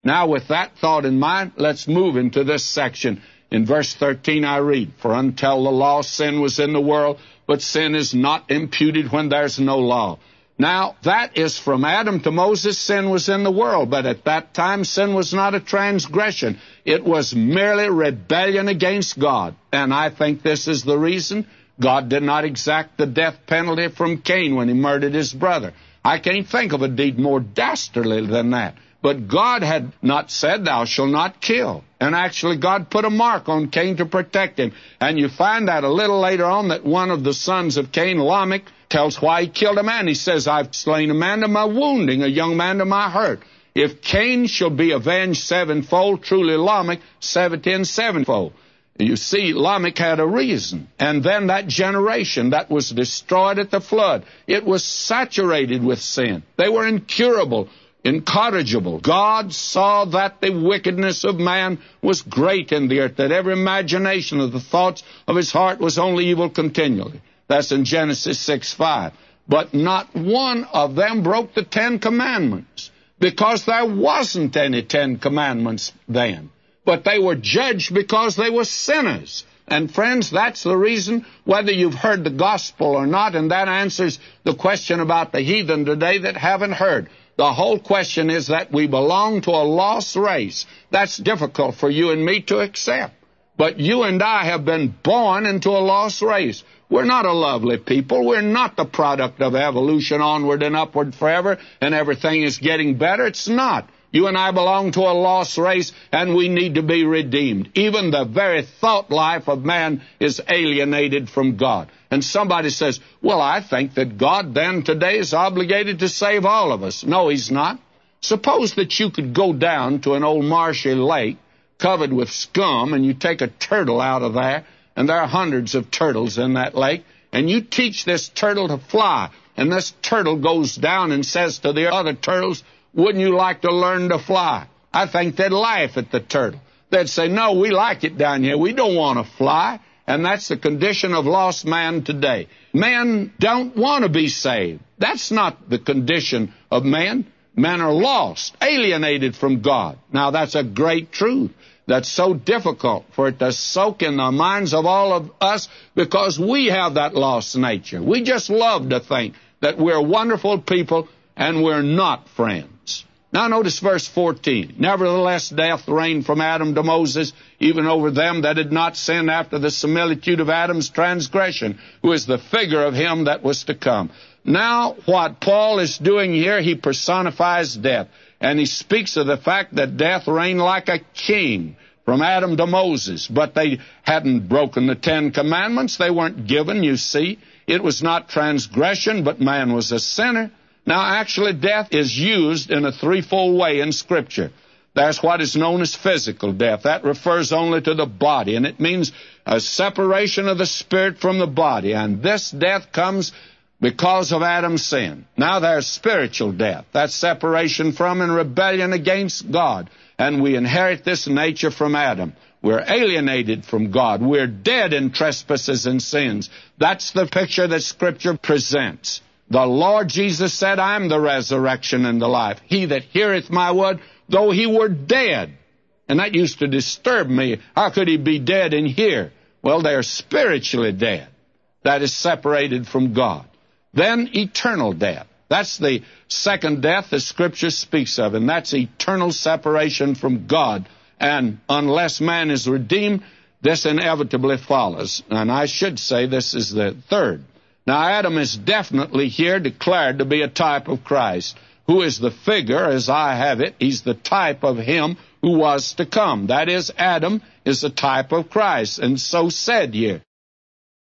Now, with that thought in mind, let's move into this section. In verse 13 I read, "For until the law sin was in the world, but sin is not imputed when there's no law." Now, that is from Adam to Moses, sin was in the world, but at that time sin was not a transgression. It was merely rebellion against God. And I think this is the reason God did not exact the death penalty from Cain when he murdered his brother. I can't think of a deed more dastardly than that. But God had not said, "Thou shalt not kill." And actually, God put a mark on Cain to protect him. And you find out a little later on that one of the sons of Cain, Lamech, tells why he killed a man. He says, "I've slain a man to my wounding, a young man to my hurt." If Cain shall be avenged sevenfold, truly Lamech 70 sevenfold. You see, Lamech had a reason. And then that generation that was destroyed at the flood, it was saturated with sin. They were incurable, incorrigible. God saw that the wickedness of man was great in the earth, that every imagination of the thoughts of his heart was only evil continually. That's in Genesis 6:5. But not one of them broke the 10 Commandments, because there wasn't any 10 Commandments then. But they were judged because they were sinners. And friends, that's the reason, whether you've heard the gospel or not, and that answers the question about the heathen today that haven't heard. The whole question is that we belong to a lost race. That's difficult for you and me to accept. But you and I have been born into a lost race. We're not a lovely people. We're not the product of evolution, onward and upward forever, and everything is getting better. It's not. You and I belong to a lost race, and we need to be redeemed. Even the very thought life of man is alienated from God. And somebody says, "Well, I think that God then today is obligated to save all of us." No, he's not. Suppose that you could go down to an old marshy lake covered with scum, and you take a turtle out of there, and there are hundreds of turtles in that lake, and you teach this turtle to fly, and this turtle goes down and says to the other turtles, "Wouldn't you like to learn to fly?" I think they'd laugh at the turtle. They'd say, "No, we like it down here. We don't want to fly." And that's the condition of lost man today. Men don't want to be saved. That's not the condition of men. Men are lost, alienated from God. Now, that's a great truth. That's so difficult for it to soak in the minds of all of us, because we have that lost nature. We just love to think that we're wonderful people, and we're not friends. Now notice verse 14. "Nevertheless, death reigned from Adam to Moses, even over them that had not sinned after the similitude of Adam's transgression, who is the figure of him that was to come." Now, what Paul is doing here, he personifies death. And he speaks of the fact that death reigned like a king from Adam to Moses. But they hadn't broken the 10 Commandments. They weren't given, you see. It was not transgression, but man was a sinner. Now, actually, death is used in a threefold way in Scripture. There's what is known as physical death. That refers only to the body, and it means a separation of the spirit from the body. And this death comes because of Adam's sin. Now there's spiritual death. That's separation from and rebellion against God. And we inherit this nature from Adam. We're alienated from God. We're dead in trespasses and sins. That's the picture that Scripture presents. The Lord Jesus said, "I'm the resurrection and the life. He that heareth my word, though he were dead." And that used to disturb me. How could he be dead and hear? Well, they're spiritually dead. That is separated from God. Then eternal death. That's the second death the Scripture speaks of, and that's eternal separation from God. And unless man is redeemed, this inevitably follows. And I should say this is the third. Now, Adam is definitely here declared to be a type of Christ, who is the figure, as I have it. He's the type of him who was to come. That is, Adam is a type of Christ, and so said here.